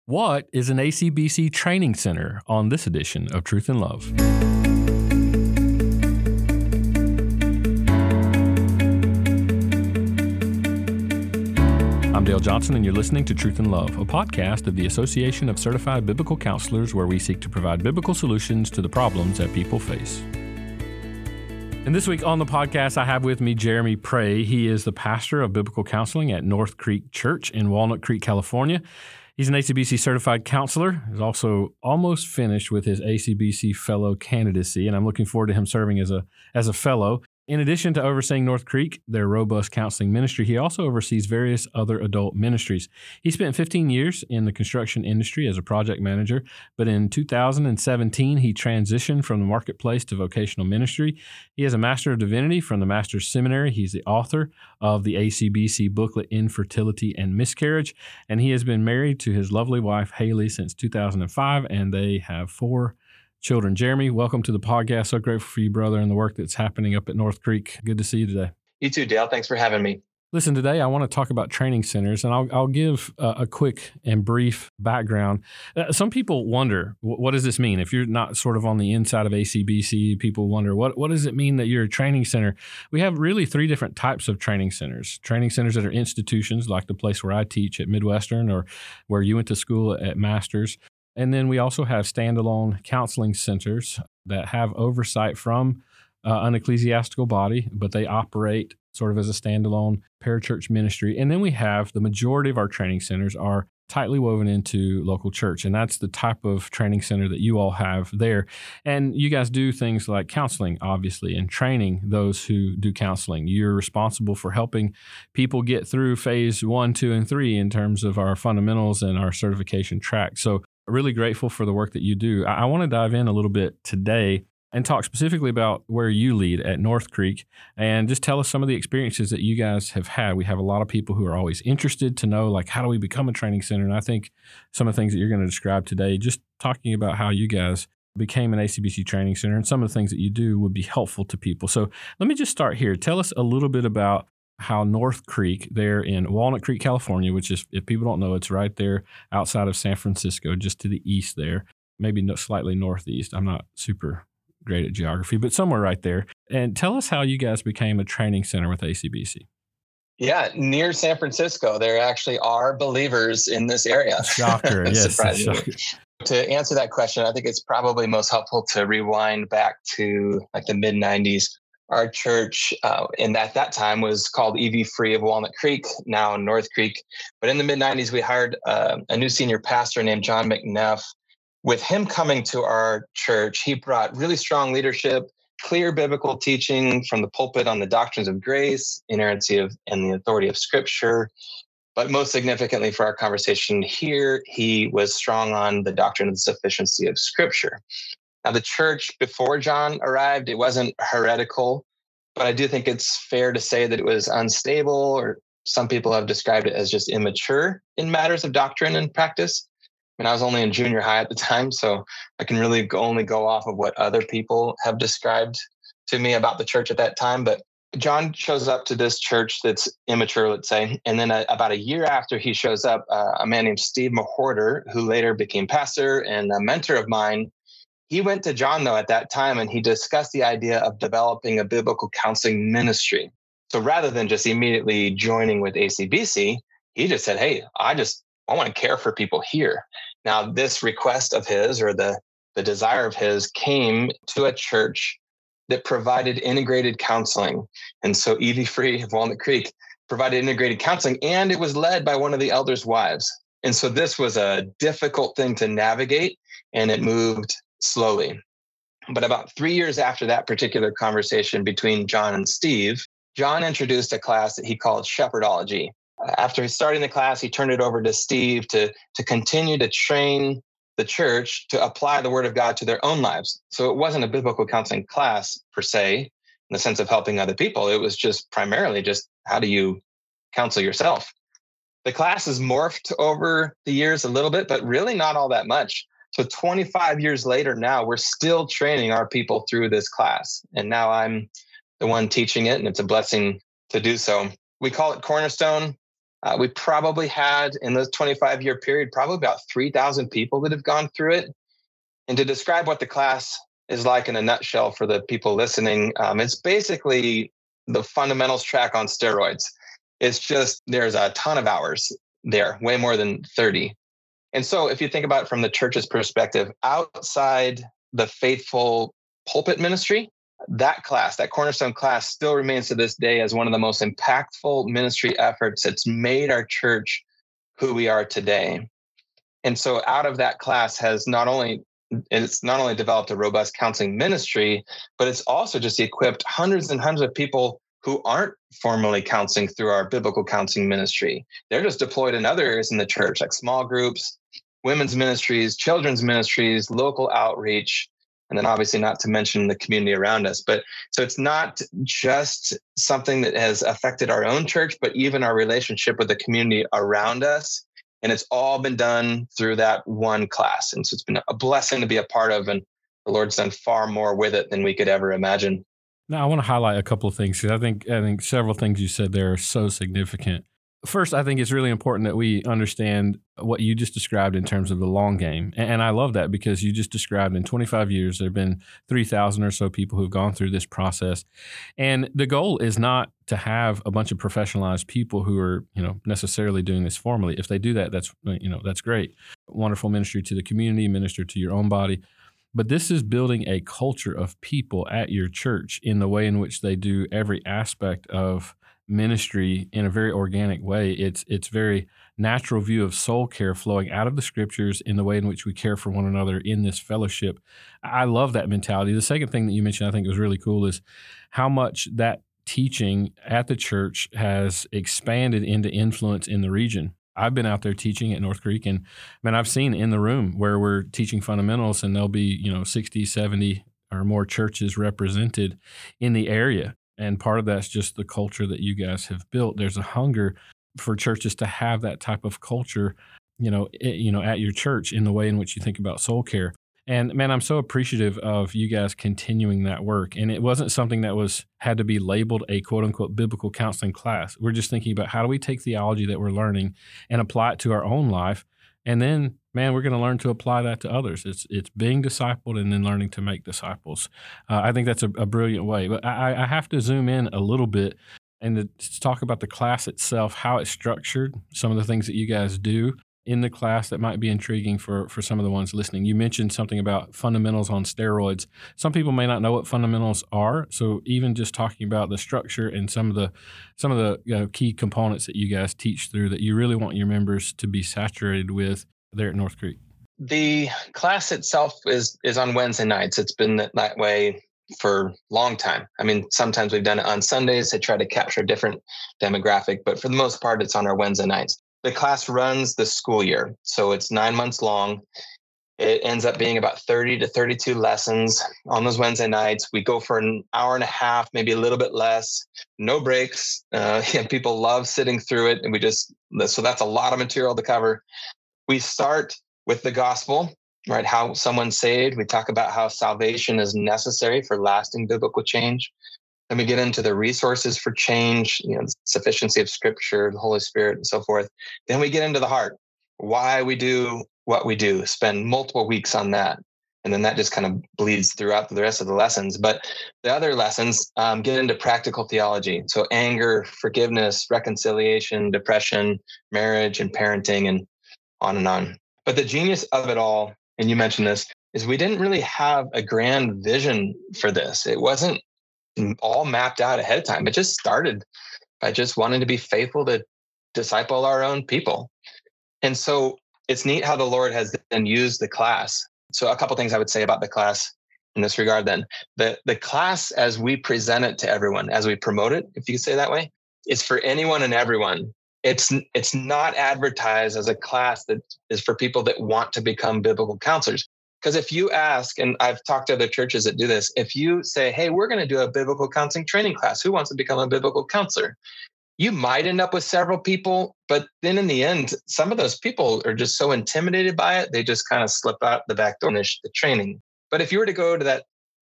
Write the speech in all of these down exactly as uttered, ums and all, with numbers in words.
What is an A C B C training center on this edition of Truth and Love? I'm Dale Johnson, and you're listening to Truth and Love, a podcast of the Association of Certified Biblical Counselors, where we seek to provide biblical solutions to the problems that people face. And this week on the podcast, I have with me Jeremy Pray. He is the pastor of biblical counseling at North Creek Church in Walnut Creek, California. He's an A C B C certified counselor. He's also almost finished with his A C B C fellow candidacy, and I'm looking forward to him serving as a as a fellow. In addition to overseeing North Creek, their robust counseling ministry, he also oversees various other adult ministries. He spent fifteen years in the construction industry as a project manager, but in two thousand seventeen, he transitioned from the marketplace to vocational ministry. He has a Master of Divinity from the Master's Seminary. He's the author of the A C B C booklet, Infertility and Miscarriage, and he has been married to his lovely wife, Haley, since two thousand five, and they have four children. Jeremy, welcome to the podcast. So grateful for you, brother, and the work that's happening up at North Creek. Good to see you today. You too, Dale. Thanks for having me. Listen, today I want to talk about training centers, and I'll, I'll give a, a quick and brief background. Uh, some people wonder, what, what does this mean? If you're not sort of on the inside of A C B C, people wonder, what, what does it mean that you're a training center? We have really three different types of training centers. Training centers that are institutions, like the place where I teach at Midwestern or where you went to school at Masters. And then we also have standalone counseling centers that have oversight from uh, an ecclesiastical body, but they operate sort of as a standalone parachurch ministry. And then we have the majority of our training centers are tightly woven into local church. And that's the type of training center that you all have there. And you guys do things like counseling, obviously, and training those who do counseling. You're responsible for helping people get through phase one, two, and three in terms of our fundamentals and our certification track. So really grateful for the work that you do. I, I want to dive in a little bit today and talk specifically about where you lead at North Creek, and just tell us some of the experiences that you guys have had. We have a lot of people who are always interested to know, like, how do we become a training center? And I think some of the things that you're going to describe today, just talking about how you guys became an A C B C training center and some of the things that you do would be helpful to people. So let me just start here. Tell us a little bit about how North Creek there in Walnut Creek, California, which is, if people don't know, it's right there outside of San Francisco, just to the east there, maybe no, slightly northeast. I'm not super great at geography, but somewhere right there. And tell us how you guys became a training center with A C B C. Yeah, near San Francisco, there actually are believers in this area. Shocker, yes. Shocker. To answer that question, I think it's probably most helpful to rewind back to like the mid nineties. Our church, uh, and at that time was called E V Free of Walnut Creek, now in North Creek. But in the mid nineties, we hired uh, a new senior pastor named John McNeff. With him coming to our church, he brought really strong leadership, clear biblical teaching from the pulpit on the doctrines of grace, inerrancy of, and the authority of Scripture. But most significantly for our conversation here, he was strong on the doctrine of the sufficiency of Scripture. Now, the church before John arrived, it wasn't heretical, but I do think it's fair to say that it was unstable, or some people have described it as just immature in matters of doctrine and practice. I mean, I was only in junior high at the time, so I can really go, only go off of what other people have described to me about the church at that time. But John shows up to this church that's immature, let's say, and then a, about a year after he shows up, uh, a man named Steve Mahorter, who later became pastor and a mentor of mine, he went to John, though, at that time, and he discussed the idea of developing a biblical counseling ministry. So rather than just immediately joining with A C B C, he just said, hey, I just I want to care for people here. Now, this request of his, or the, the desire of his, came to a church that provided integrated counseling. And so E V Free of Walnut Creek provided integrated counseling, and it was led by one of the elders' wives. And so this was a difficult thing to navigate, and it moved slowly. But about three years after that particular conversation between John and Steve, John introduced a class that he called Shepherdology. After starting the class, he turned it over to Steve to, to continue to train the church to apply the Word of God to their own lives. So it wasn't a biblical counseling class per se, in the sense of helping other people. It was just primarily just, how do you counsel yourself? The class has morphed over the years a little bit, but really not all that much. So twenty-five years later now, we're still training our people through this class. And now I'm the one teaching it, and it's a blessing to do so. We call it Cornerstone. Uh, we probably had in the twenty-five year period, probably about three thousand people that have gone through it. And to describe what the class is like in a nutshell for the people listening, um, it's basically the fundamentals track on steroids. It's just, there's a ton of hours there, way more than thirty. And so if you think about it from the church's perspective, outside the faithful pulpit ministry, that class, that Cornerstone class still remains to this day as one of the most impactful ministry efforts that's made our church who we are today. And so out of that class has not only it's not only developed a robust counseling ministry, but it's also just equipped hundreds and hundreds of people who aren't formally counseling through our biblical counseling ministry. They're just deployed in other areas in the church, like small groups, women's ministries, children's ministries, local outreach, and then obviously not to mention the community around us. But so it's not just something that has affected our own church, but even our relationship with the community around us. And it's all been done through that one class. And so it's been a blessing to be a part of. And the Lord's done far more with it than we could ever imagine. Now, I want to highlight a couple of things because I think I think several things you said there are so significant. First, I think it's really important that we understand what you just described in terms of the long game. And I love that because you just described in twenty-five years, there have been three thousand or so people who've gone through this process. And the goal is not to have a bunch of professionalized people who are, you know, necessarily doing this formally. If they do that, that's, you know, that's great. Wonderful ministry to the community, minister to your own body. But this is building a culture of people at your church in the way in which they do every aspect of ministry in a very organic way. It's it's very natural view of soul care flowing out of the scriptures in the way in which we care for one another in this fellowship. I love that mentality. The second thing that you mentioned I think was really cool is how much that teaching at the church has expanded into influence in the region. I've been out there teaching at North Creek, and man, I've seen in the room where we're teaching fundamentals and there'll be, you know, sixty, seventy or more churches represented in the area. And part of that's just the culture that you guys have built. There's a hunger for churches to have that type of culture, you know, it, you know, at your church in the way in which you think about soul care. And man, I'm so appreciative of you guys continuing that work. And it wasn't something that was had to be labeled a quote unquote biblical counseling class. We're just thinking about how do we take theology that we're learning and apply it to our own life. And then, man, we're going to learn to apply that to others. It's it's being discipled and then learning to make disciples. Uh, I think that's a, a brilliant way. But I, I have to zoom in a little bit and to talk about the class itself, how it's structured, some of the things that you guys do in the class that might be intriguing for, for some of the ones listening. You mentioned something about fundamentals on steroids. Some people may not know what fundamentals are, so even just talking about the structure and some of the some of the you know, key components that you guys teach through that you really want your members to be saturated with there at North Creek. The class itself is is on Wednesday nights. It's been that, that way for a long time. I mean, sometimes we've done it on Sundays to try to capture a different demographic, but for the most part, it's on our Wednesday nights. The class runs the school year, so it's nine months long. It ends up being about thirty to thirty-two lessons on those Wednesday nights. We go for an hour and a half, maybe a little bit less, no breaks. Uh, and people love sitting through it. And we just, so that's a lot of material to cover. We start with the gospel, right? How someone's saved. We talk about how salvation is necessary for lasting biblical change. Then we get into the resources for change, you know, the sufficiency of Scripture, the Holy Spirit, and so forth. Then we get into the heart, why we do what we do, spend multiple weeks on that. And then that just kind of bleeds throughout the rest of the lessons. But the other lessons um, get into practical theology. So anger, forgiveness, reconciliation, depression, marriage, and parenting, and on and on. But the genius of it all, and you mentioned this, is we didn't really have a grand vision for this. It wasn't all mapped out ahead of time. It just started by just wanting to be faithful to disciple our own people. And so it's neat how the Lord has then used the class. So a couple things I would say about the class in this regard then. The, the class, as we present it to everyone, as we promote it, if you could say that way, is for anyone and everyone. It's it's not advertised as a class that is for people that want to become biblical counselors. Because if you ask, and I've talked to other churches that do this, if you say, hey, we're going to do a biblical counseling training class, who wants to become a biblical counselor? You might end up with several people, but then in the end, some of those people are just so intimidated by it, they just kind of slip out the back door and finish the training. But if you were to go to that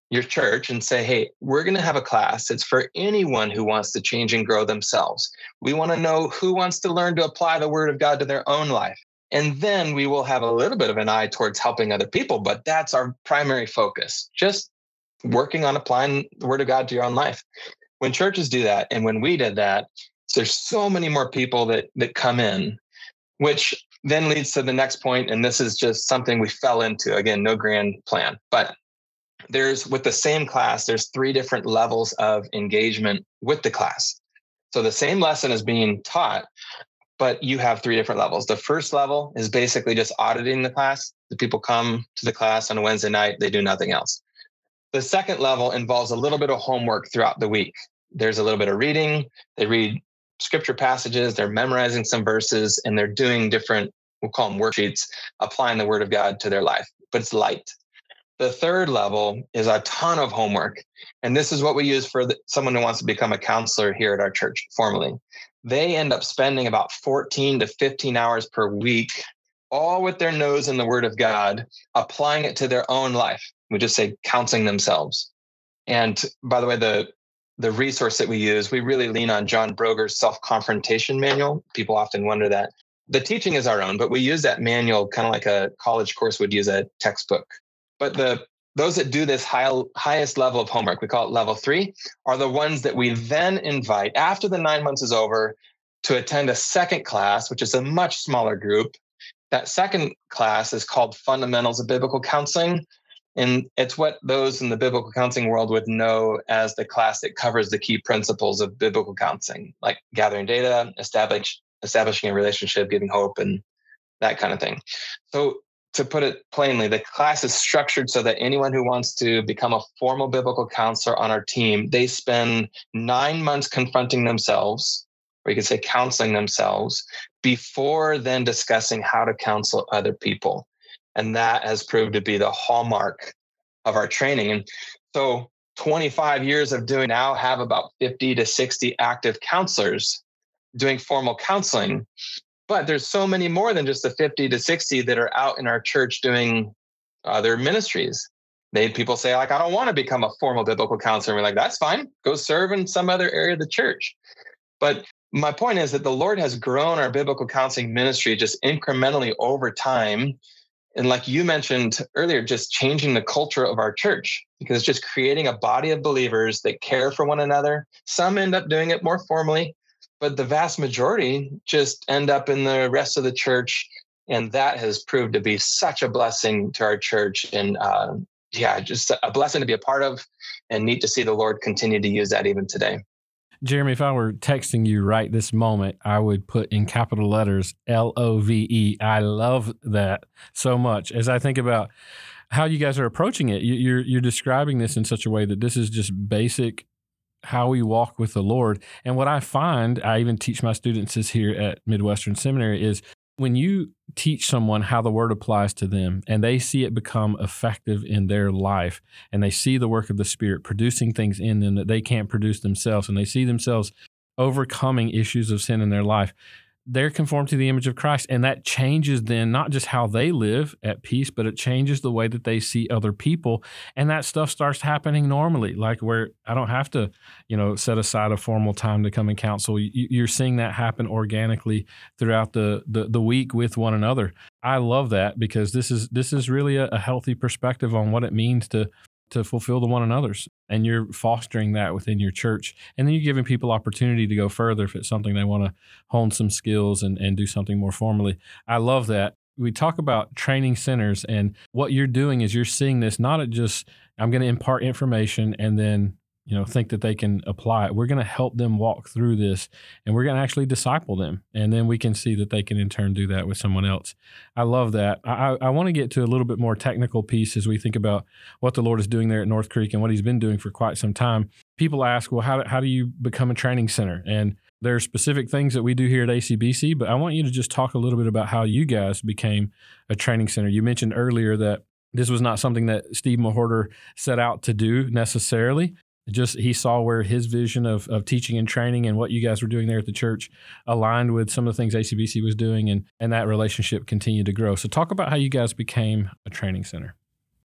your church and say, hey, we're going to have a class. It's for anyone who wants to change and grow themselves. We want to know who wants to learn to apply the word of God to their own life. And then we will have a little bit of an eye towards helping other people, but that's our primary focus, just working on applying the word of God to your own life. When churches do that, and when we did that, there's so many more people that that come in, which then leads to the next point. And this is just something we fell into. Again, no grand plan, but there's, with the same class, there's three different levels of engagement with the class. So the same lesson is being taught, but you have three different levels. The first level is basically just auditing the class. The people come to the class on a Wednesday night, they do nothing else. The second level involves a little bit of homework throughout the week. There's a little bit of reading. They read scripture passages, they're memorizing some verses, and they're doing different, we'll call them worksheets, applying the word of God to their life, but it's light. The third level is a ton of homework. And this is what we use for the, someone who wants to become a counselor here at our church formally. They end up spending about fourteen to fifteen hours per week, all with their nose in the word of God, applying it to their own life. We just say counseling themselves. And by the way, the, the resource that we use, we really lean on John Broger's self-confrontation manual. People often wonder that. The teaching is our own, but we use that manual kind of like a college course would use a textbook. But the those that do this high, highest level of homework, we call it level three, are the ones that we then invite after the nine months is over to attend a second class, which is a much smaller group. That second class is called Fundamentals of Biblical Counseling. And it's what those in the biblical counseling world would know as the class that covers the key principles of biblical counseling, like gathering data, establish, establishing a relationship, giving hope, and that kind of thing. So to put it plainly, the class is structured so that anyone who wants to become a formal biblical counselor on our team, they spend nine months confronting themselves, or you could say counseling themselves, before then discussing how to counsel other people. And that has proved to be the hallmark of our training. And so twenty-five years of doing now have about fifty to sixty active counselors doing formal counseling. But there's so many more than just the fifty to sixty that are out in our church doing other ministries. They people say, like, I don't want to become a formal biblical counselor. And we're like, that's fine. Go serve in some other area of the church. But my point is that the Lord has grown our biblical counseling ministry just incrementally over time. And like you mentioned earlier, just changing the culture of our church, because it's just creating a body of believers that care for one another. Some end up doing it more formally, but the vast majority just end up in the rest of the church. And that has proved to be such a blessing to our church. And uh, yeah, just a blessing to be a part of, and neat to see the Lord continue to use that even today. Jeremy, if I were texting you right this moment, I would put in capital letters L O V E. I love that so much. As I think about how you guys are approaching it, you're you're describing this in such a way that this is just basic how we walk with the Lord. And what I find, I even teach my students this here at Midwestern Seminary, is when you teach someone how the word applies to them and they see it become effective in their life, and they see the work of the Spirit producing things in them that they can't produce themselves, and they see themselves overcoming issues of sin in their life, they're conformed to the image of Christ. And that changes then not just how they live at peace, but it changes the way that they see other people. And that stuff starts happening normally, like where I don't have to, you know, set aside a formal time to come and counsel. You're seeing that happen organically throughout the, the, the week with one another. I love that, because this is this is really a, a healthy perspective on what it means to to fulfill the one another's. And you're fostering that within your church. And then you're giving people opportunity to go further if it's something they want to hone some skills and, and do something more formally. I love that. We talk about training centers, and what you're doing is you're seeing this not at just, I'm going to impart information and then, you know, think that they can apply it. We're going to help them walk through this, and we're going to actually disciple them. And then we can see that they can in turn do that with someone else. I love that. I, I want to get to a little bit more technical piece as we think about what the Lord is doing there at North Creek and what he's been doing for quite some time. People ask, well, how, how do you become a training center? And there are specific things that we do here at A C B C, but I want you to just talk a little bit about how you guys became a training center. You mentioned earlier that this was not something that Steve Mahorter set out to do necessarily. Just he saw where his vision of, of teaching and training and what you guys were doing there at the church aligned with some of the things A C B C was doing, and, and that relationship continued to grow. So talk about how you guys became a training center.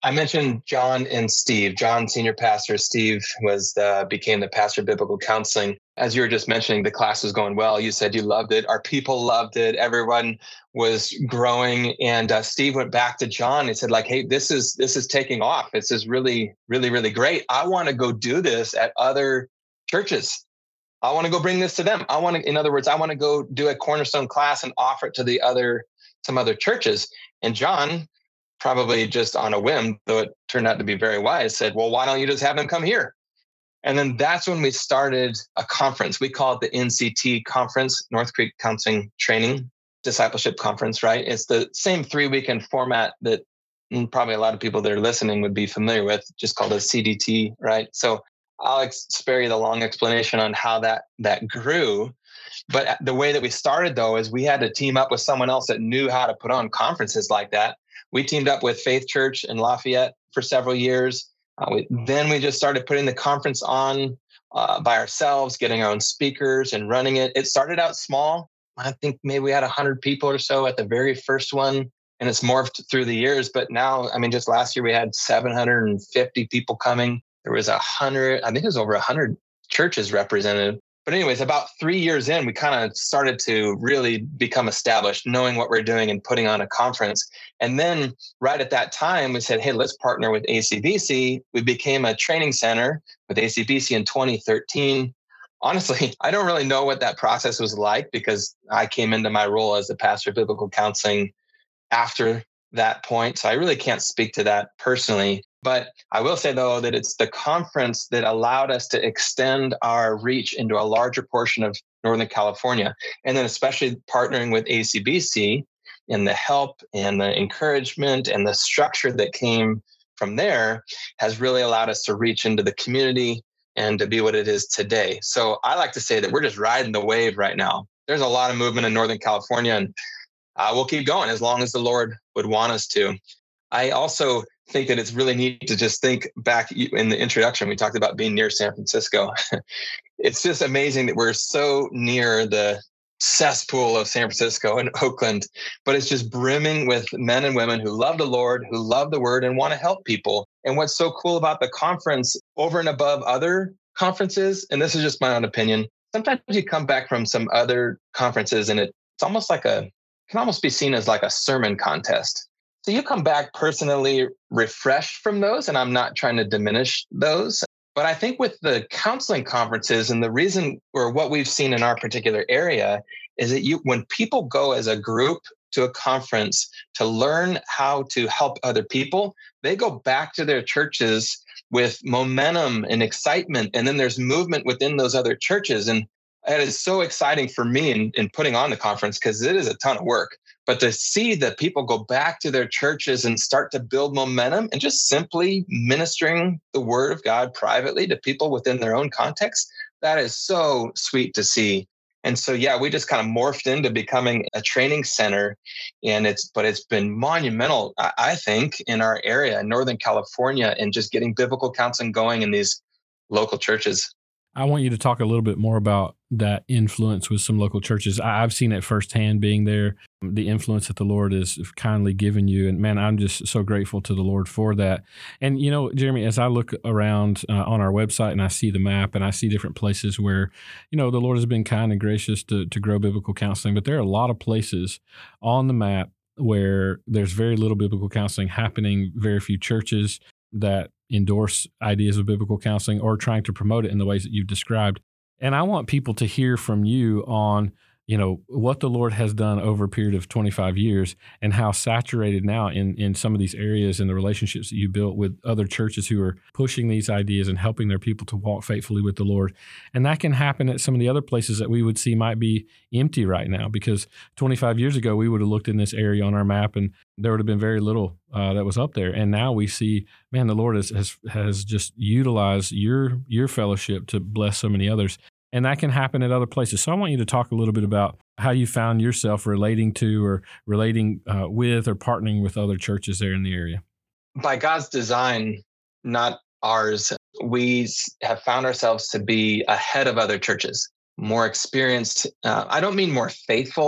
I mentioned John and Steve. John, senior pastor. Steve was the, became the pastor of biblical counseling. As you were just mentioning, the class was going well. You said you loved it. Our people loved it. Everyone was growing. And uh, Steve went back to John and said, like, hey, this is this is taking off. This is really, really, really great. I want to go do this at other churches. I want to go bring this to them. I want to, in other words, I want to go do a Cornerstone class and offer it to the other, some other churches. And John, probably just on a whim, though it turned out to be very wise, said, well, why don't you just have them come here? And then that's when we started a conference. We call it the N C T Conference, North Creek Counseling Training Discipleship Conference, right? It's the same three weekend format that probably a lot of people that are listening would be familiar with, just called a C D T, right? So I'll spare you the long explanation on how that that grew. But the way that we started, though, is we had to team up with someone else that knew how to put on conferences like that. We teamed up with Faith Church in Lafayette for several years. Uh, we, then we just started putting the conference on uh, by ourselves, getting our own speakers and running it. It started out small. I think maybe we had one hundred people or so at the very first one, and it's morphed through the years. But now, I mean, just last year we had seven hundred fifty people coming. There was a hundred, I think it was over one hundred churches represented. But anyways, about three years in, we kind of started to really become established, knowing what we're doing and putting on a conference. And then right at that time, we said, hey, let's partner with A C B C. We became a training center with A C B C in twenty thirteen. Honestly, I don't really know what that process was like because I came into my role as the pastor of biblical counseling after that point. So I really can't speak to that personally. But I will say, though, that it's the conference that allowed us to extend our reach into a larger portion of Northern California. And then especially partnering with A C B C and the help and the encouragement and the structure that came from there has really allowed us to reach into the community and to be what it is today. So I like to say that we're just riding the wave right now. There's a lot of movement in Northern California, and uh, we'll keep going as long as the Lord would want us to. I also think that it's really neat to just think back in the introduction. We talked about being near San Francisco. It's just amazing that we're so near the cesspool of San Francisco and Oakland, but it's just brimming with men and women who love the Lord, who love the word and want to help people. And what's so cool about the conference over and above other conferences, and this is just my own opinion, sometimes you come back from some other conferences and it, it's almost like a, can almost be seen as like a sermon contest. So you come back personally refreshed from those, and I'm not trying to diminish those. But I think with the counseling conferences, and the reason or what we've seen in our particular area is that you, when people go as a group to a conference to learn how to help other people, they go back to their churches with momentum and excitement. And then there's movement within those other churches. And it is so exciting for me in, in putting on the conference because it is a ton of work. But to see that people go back to their churches and start to build momentum and just simply ministering the word of God privately to people within their own context, that is so sweet to see. And so, yeah, we just kind of morphed into becoming a training center. And it's, but it's been monumental, I think, in our area, in Northern California, and just getting biblical counseling going in these local churches. I want you to talk a little bit more about that influence with some local churches. I've seen it firsthand being there, the influence that the Lord has kindly given you. And man, I'm just so grateful to the Lord for that. And, you know, Jeremy, as I look around uh, on our website and I see the map and I see different places where, you know, the Lord has been kind and gracious to, to grow biblical counseling, but there are a lot of places on the map where there's very little biblical counseling happening, very few churches that endorse ideas of biblical counseling or trying to promote it in the ways that you've described. And I want people to hear from you on, you know, what the Lord has done over a period of twenty-five years and how saturated now in, in some of these areas and the relationships that you built with other churches who are pushing these ideas and helping their people to walk faithfully with the Lord. And that can happen at some of the other places that we would see might be empty right now, because twenty-five years ago, we would have looked in this area on our map and there would have been very little uh, that was up there. And now we see, man, the Lord has, has, has just utilized your, your fellowship to bless so many others. And that can happen at other places. So I want you to talk a little bit about how you found yourself relating to or relating uh, with or partnering with other churches there in the area. By God's design, not ours, we have found ourselves to be ahead of other churches, more experienced. Uh, I don't mean more faithful,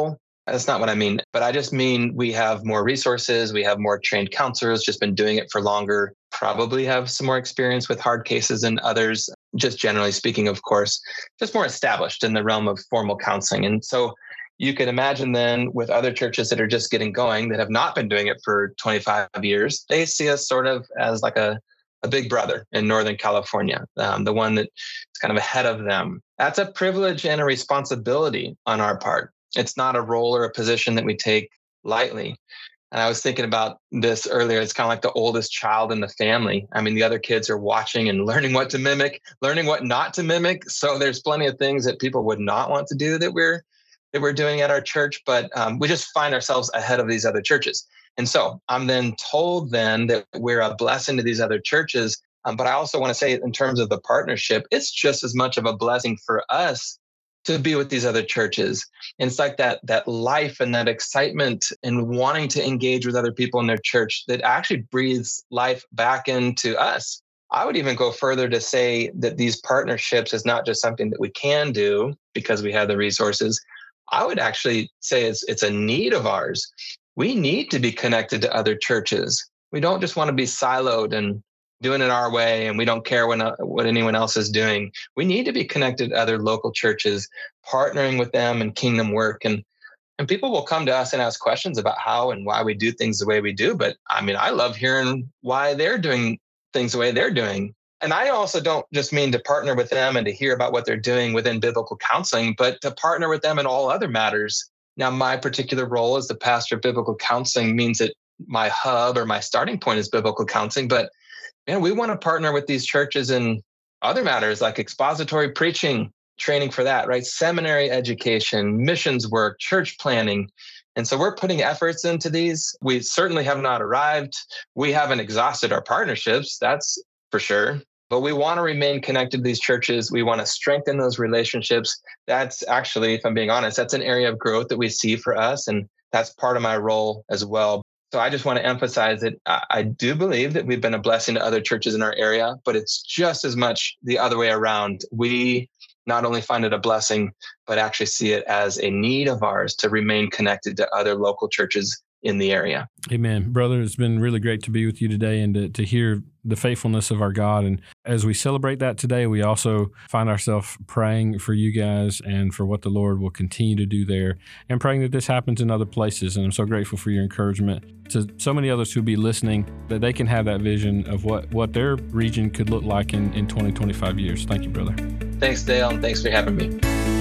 That's not what I mean. But I just mean we have more resources. We have more trained counselors, just been doing it for longer, probably have some more experience with hard cases than others, just generally speaking, of course, just more established in the realm of formal counseling. And so you could imagine then with other churches that are just getting going, that have not been doing it for twenty-five years, they see us sort of as like a, a big brother in Northern California, um, the one that's kind of ahead of them. That's a privilege and a responsibility on our part. It's not a role or a position that we take lightly. And I was thinking about this earlier. It's kind of like the oldest child in the family. I mean, the other kids are watching and learning what to mimic, learning what not to mimic. So there's plenty of things that people would not want to do that we're that we're doing at our church, but um, we just find ourselves ahead of these other churches. And so I'm then told then that we're a blessing to these other churches. Um, but I also want to say in terms of the partnership, it's just as much of a blessing for us to be with these other churches. And it's like that, that life and that excitement and wanting to engage with other people in their church that actually breathes life back into us. I would even go further to say that these partnerships is not just something that we can do because we have the resources. I would actually say it's, it's a need of ours. We need to be connected to other churches. We don't just want to be siloed and doing it our way, and we don't care when, uh, what anyone else is doing. We need to be connected to other local churches, partnering with them in kingdom work. And, and people will come to us and ask questions about how and why we do things the way we do. But I mean, I love hearing why they're doing things the way they're doing. And I also don't just mean to partner with them and to hear about what they're doing within biblical counseling, but to partner with them in all other matters. Now, my particular role as the pastor of biblical counseling means that my hub or my starting point is biblical counseling, but man, we want to partner with these churches in other matters like expository preaching, training for that, right? Seminary education, missions work, church planning. And so we're putting efforts into these. We certainly have not arrived. We haven't exhausted our partnerships, that's for sure. But we want to remain connected to these churches. We want to strengthen those relationships. That's actually, if I'm being honest, that's an area of growth that we see for us. And that's part of my role as well. So I just want to emphasize that I do believe that we've been a blessing to other churches in our area, but it's just as much the other way around. We not only find it a blessing, but actually see it as a need of ours to remain connected to other local churches in the area. Amen. Brother, it's been really great to be with you today and to, to hear the faithfulness of our God. And as we celebrate that today, we also find ourselves praying for you guys and for what the Lord will continue to do there, and praying that this happens in other places. And I'm so grateful for your encouragement to so many others who be listening, that they can have that vision of what, what their region could look like in, in twenty, twenty-five years. Thank you, brother. Thanks, Dale, and thanks for having me.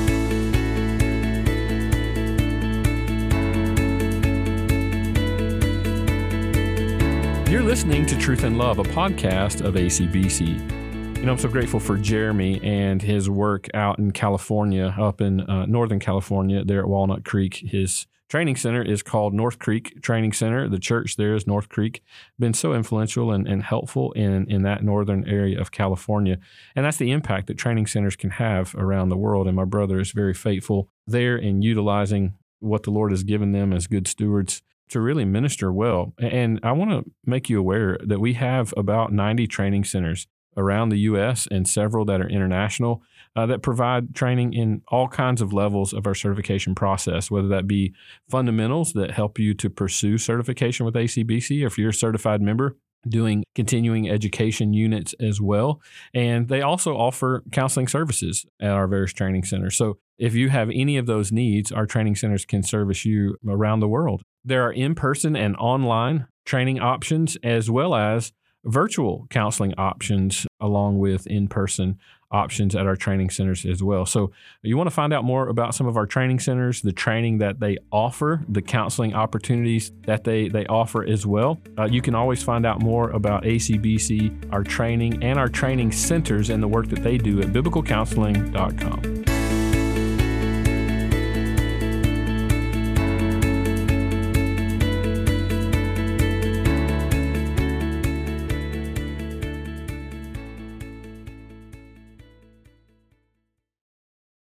You're listening to Truth and Love, a podcast of A C B C. You know, I'm so grateful for Jeremy and his work out in California, up in uh, Northern California, there at Walnut Creek. His training center is called North Creek Training Center. The church there is North Creek. Been so influential and, and helpful in, in that northern area of California. And that's the impact that training centers can have around the world. And my brother is very faithful there in utilizing what the Lord has given them as good stewards to really minister well. And I want to make you aware that we have about ninety training centers around the U S and several that are international uh, that provide training in all kinds of levels of our certification process, whether that be fundamentals that help you to pursue certification with A C B C, or if you're a certified member, doing continuing education units as well. And they also offer counseling services at our various training centers. So if you have any of those needs, our training centers can service you around the world. There are in-person and online training options, as well as virtual counseling options, along with in-person options at our training centers as well. So you want to find out more about some of our training centers, the training that they offer, the counseling opportunities that they, they offer as well. Uh, you can always find out more about A C B C, our training, and our training centers and the work that they do at biblical counseling dot com.